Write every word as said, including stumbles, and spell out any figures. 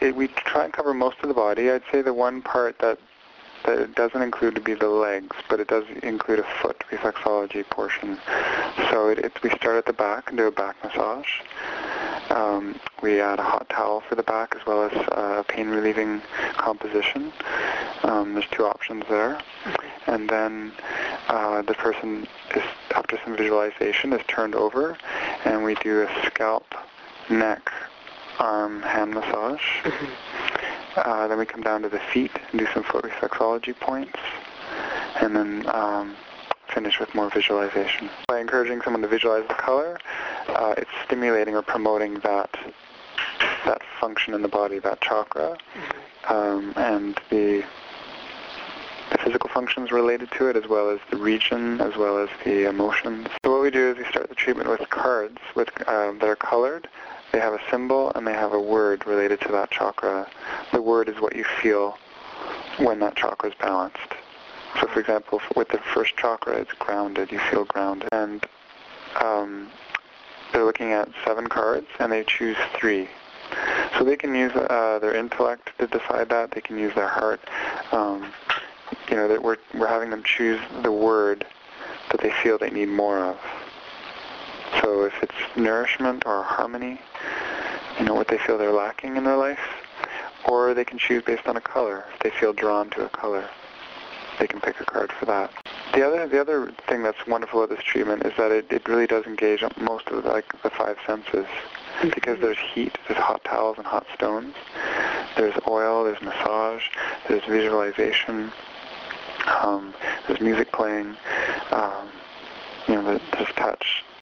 it, we try and cover most of the body. I'd say the one part that that it doesn't include to be the legs, but it does include a foot reflexology portion. So it, it, we start at the back and do a back massage. Um, we add a hot towel for the back as well as uh, pain-relieving composition. Um, there's two options there. And then uh, the person, is, after some visualization, is turned over, and we do a scalp, neck, arm, hand massage. Uh, then we come down to the feet and do some foot reflexology points, and then um, finish with more visualization. By encouraging someone to visualize the color, uh, it's stimulating or promoting that that function in the body, that chakra, um, and the, the physical functions related to it, as well as the region, as well as the emotions. So what we do is we start the treatment with cards with uh, that are colored. They have a symbol and they have a word related to that chakra. The word is what you feel when that chakra is balanced. So for example, with the first chakra, it's grounded. You feel grounded. And um, they're looking at seven cards, and they choose three. So they can use uh, their intellect to decide that. They can use their heart. Um, you know, that we're, we're having them choose the word that they feel they need more of. So if it's nourishment or harmony, you know, what they feel they're lacking in their life, or they can choose based on a color. If they feel drawn to a color, they can pick a card for that. The other the other thing that's wonderful about this treatment is that it, it really does engage most of like the five senses, because there's heat, there's hot towels and hot stones, there's oil, there's massage, there's visualization, um, there's music playing, um, you know, there's touch.